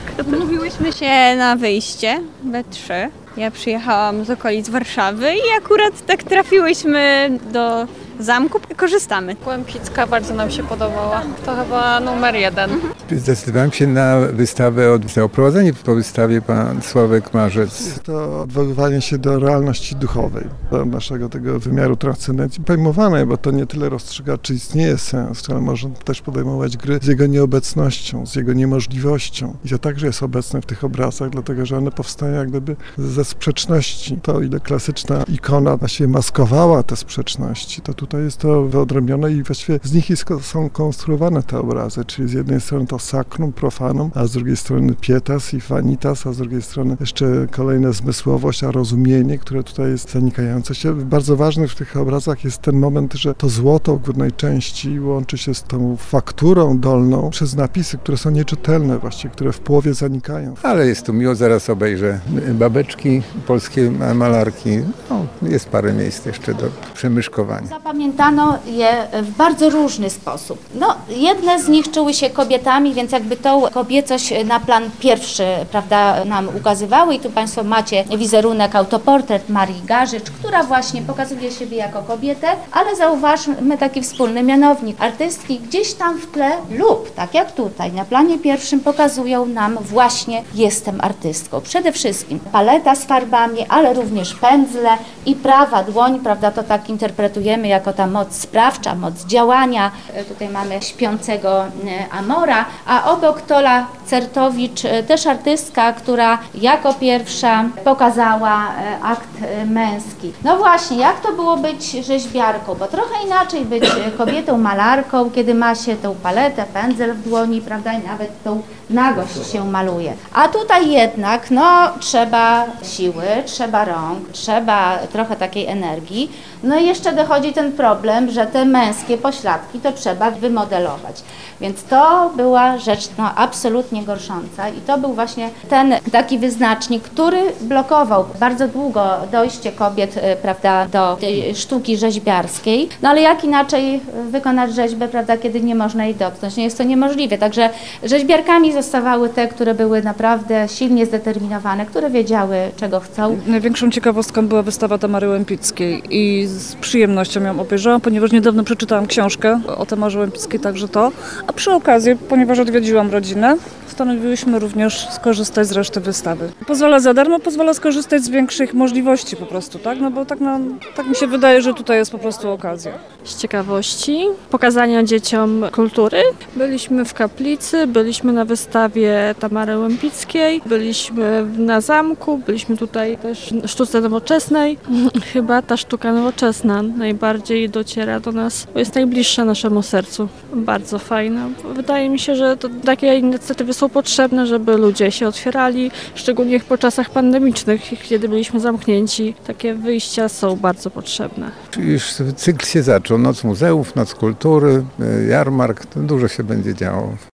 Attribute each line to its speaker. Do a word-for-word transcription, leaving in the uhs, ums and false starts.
Speaker 1: Umówiłyśmy się na wyjście we trzy. Ja przyjechałam z okolic Warszawy i akurat tak trafiłyśmy do zamku i korzystamy.
Speaker 2: Łempicka bardzo nam się podobała. To chyba numer jeden.
Speaker 3: Zdecydowałem się na wystawę, od, na oprowadzenie po wystawie pan Sławek Marzec.
Speaker 4: Jest to odwoływanie się do realności duchowej, do naszego tego wymiaru transcendencji pojmowanej, bo to nie tyle rozstrzyga, czy istnieje sens, ale można też podejmować gry z jego nieobecnością, z jego niemożliwością. I to także jest obecne w tych obrazach, dlatego że one powstają jak gdyby ze sprzeczności. To, o ile klasyczna ikona właściwie maskowała te sprzeczności, to tutaj jest to wyodrębnione i właściwie z nich jest, są konstruowane te obrazy, czyli z jednej strony to sacrum, profanum, a z drugiej strony pietas i vanitas, a z drugiej strony jeszcze kolejna zmysłowość, a rozumienie, które tutaj jest zanikające się. Bardzo ważny w tych obrazach jest ten moment, że to złoto w górnej części łączy się z tą fakturą dolną przez napisy, które są nieczytelne właściwie, które w połowie zanikają.
Speaker 3: Ale jest tu miło, zaraz obejrzę babeczki, polskie malarki. No, jest parę miejsc jeszcze do przemyszkowania.
Speaker 5: Zapamiętano je w bardzo różny sposób. No, jedne z nich czuły się kobietami, więc jakby tą kobiecość na plan pierwszy, prawda, nam ukazywały i tu Państwo macie wizerunek, autoportret Marii Garzycz, która właśnie pokazuje siebie jako kobietę, ale zauważmy taki wspólny mianownik. Artystki gdzieś tam w tle lub, tak jak tutaj, na planie pierwszym pokazują nam właśnie jestem artystką. Przede wszystkim paleta z farbami, ale również pędzle i prawa dłoń, prawda, to tak interpretujemy jako ta moc sprawcza, moc działania. Tutaj mamy śpiącego Amora, a obok Tola Certowicz, też artystka, która jako pierwsza pokazała akt męski. No właśnie, jak to było być rzeźbiarką? Bo trochę inaczej być kobietą malarką, kiedy ma się tą paletę, pędzel w dłoni, prawda, i nawet tą nagość się maluje. A tutaj jednak, no, trzeba siły, trzeba rąk, trzeba trochę takiej energii. No i jeszcze dochodzi ten problem, że te męskie pośladki to trzeba wymodelować. Więc to była rzecz no, absolutnie gorsząca i to był właśnie ten taki wyznacznik, który blokował bardzo długo dojście kobiet, prawda, do tej sztuki rzeźbiarskiej. No ale jak inaczej wykonać rzeźbę, prawda, kiedy nie można jej dotknąć? Nie jest to niemożliwe. Także rzeźbiarkami zostawały te, które były naprawdę silnie zdeterminowane, które wiedziały, czego chcą.
Speaker 2: Największą ciekawostką była wystawa Tamary Łempickiej i z przyjemnością ją obejrzałam, ponieważ niedawno przeczytałam książkę o Tamarze Łempickiej, także to. A przy okazji, ponieważ odwiedziłam rodzinę, postanowiłyśmy również skorzystać z reszty wystawy. Pozwala za darmo, pozwala skorzystać z większych możliwości po prostu, tak? No bo tak, no, tak mi się wydaje, że tutaj jest po prostu okazja.
Speaker 6: Z ciekawości, pokazania dzieciom kultury. Byliśmy w kaplicy, byliśmy na wystawie Tamary Łempickiej, byliśmy na zamku, byliśmy tutaj też w sztuce nowoczesnej. Chyba ta sztuka nowoczesna najbardziej dociera do nas, bo jest najbliższa naszemu sercu. Bardzo fajna. Wydaje mi się, że to takie inicjatywy są potrzebne, żeby ludzie się otwierali, szczególnie po czasach pandemicznych, kiedy byliśmy zamknięci. Takie wyjścia są bardzo potrzebne.
Speaker 3: Już cykl się zaczął. Noc muzeów, noc kultury, jarmark. Dużo się będzie działo.